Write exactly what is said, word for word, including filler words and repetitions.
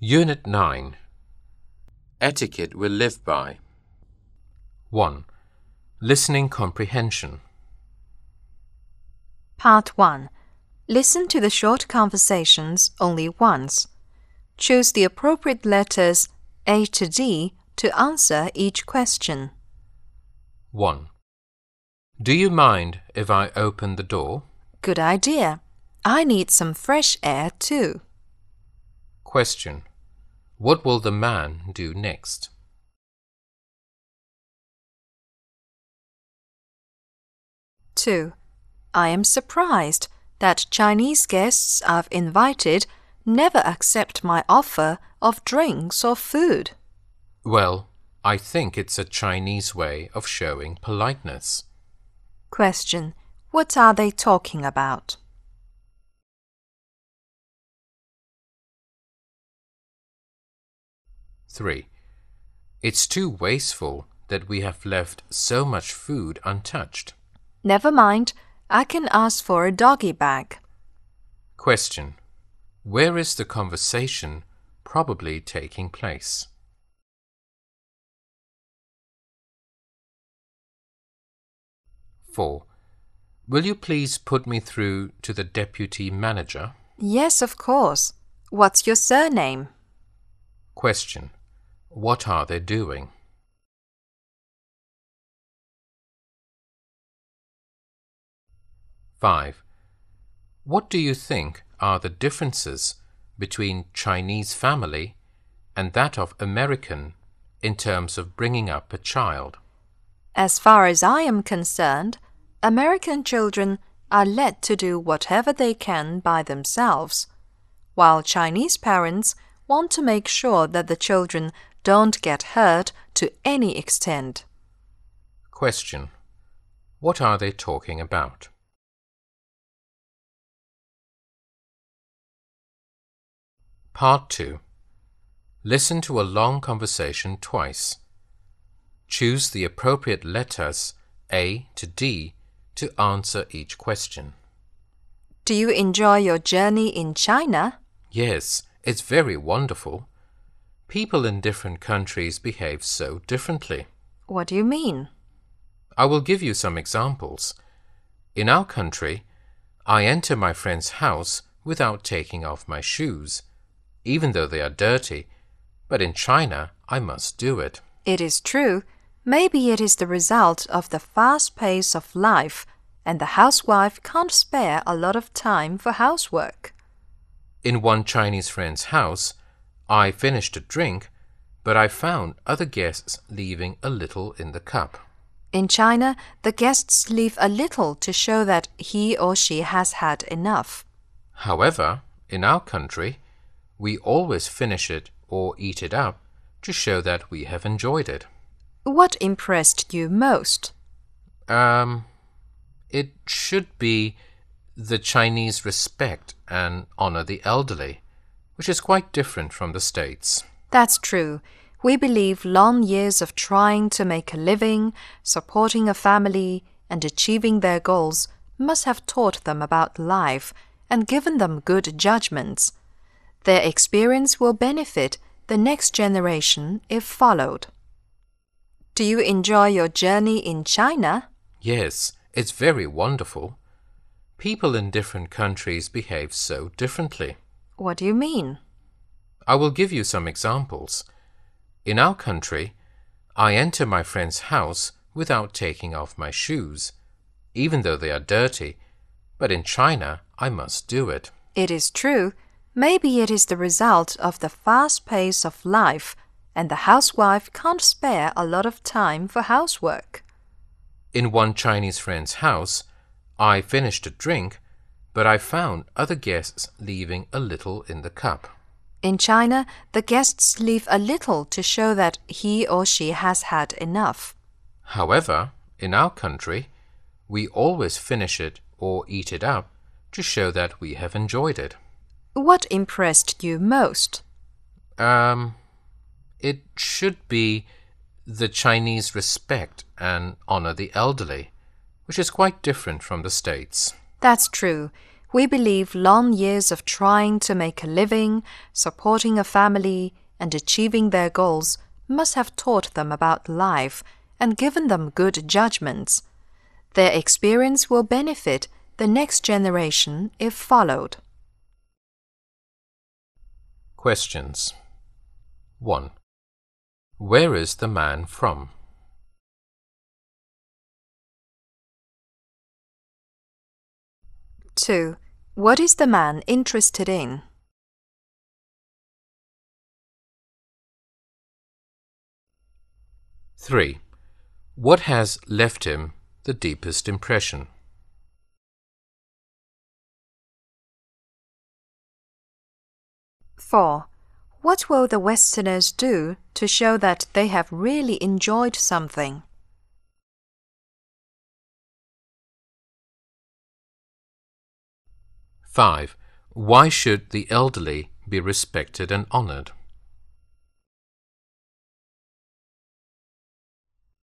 Unit nine. Etiquette we live by. one. Listening comprehension. Part one. Listen to the short conversations only once. Choose the appropriate letters A to D to answer each question. one. Do you mind if I open the door? Good idea. I need some fresh air too. Question. What will the man do next? two. I am surprised that Chinese guests I've invited never accept my offer of drinks or food. Well, I think it's a Chinese way of showing politeness. Question. What are they talking about? three. It's too wasteful that we have left so much food untouched. Never mind. I can ask for a doggy bag. Question. Where is the conversation probably taking place? four. Will you please put me through to the deputy manager? Yes, of course. What's your surname? Question. What are they doing? five. What do you think are the differences between Chinese family and that of American in terms of bringing up a child? As far as I am concerned, American children are let to do whatever they can by themselves, while Chinese parents want to make sure that the children don't get hurt to any extent. Question. What are they talking about? Part two. Listen to a long conversation twice. Choose the appropriate letters A to D to answer each question. Do you enjoy your journey in China? Yes, it's very wonderful. People in different countries behave so differently. What do you mean? I will give you some examples. In our country, I enter my friend's house without taking off my shoes, even though they are dirty, but in China, I must do it. It is true. Maybe it is the result of the fast pace of life, and the housewife can't spare a lot of time for housework. In one Chinese friend's house, I finished a drink, but I found other guests leaving a little in the cup. In China, the guests leave a little to show that he or she has had enough. However, in our country, we always finish it or eat it up to show that we have enjoyed it. What impressed you most? Um, it should be the Chinese respect and honor the elderly, which is quite different from the States. That's true. We believe long years of trying to make a living, supporting a family, and achieving their goals must have taught them about life and given them good judgments. Their experience will benefit the next generation if followed. Do you enjoy your journey in China? Yes, it's very wonderful. People in different countries behave so differently. What do you mean? I will give you some examples. In our country, I enter my friend's house without taking off my shoes, even though they are dirty, but in China, I must do it. It is true. Maybe it is the result of the fast pace of life, and the housewife can't spare a lot of time for housework. In one Chinese friend's house, I finished a drink, but I found other guests leaving a little in the cup. In China, the guests leave a little to show that he or she has had enough. However, in our country, we always finish it or eat it up to show that we have enjoyed it. What impressed you most? Um, it should be the Chinese respect and honor the elderly, which is quite different from the States. That's true. We believe long years of trying to make a living, supporting a family, and achieving their goals must have taught them about life and given them good judgments. Their experience will benefit the next generation if followed. Questions. one. Where is the man from? two. What is the man interested in? three. What has left him the deepest impression? four. What will the Westerners do to show that they have really enjoyed something? five. Why should the elderly be respected and honored?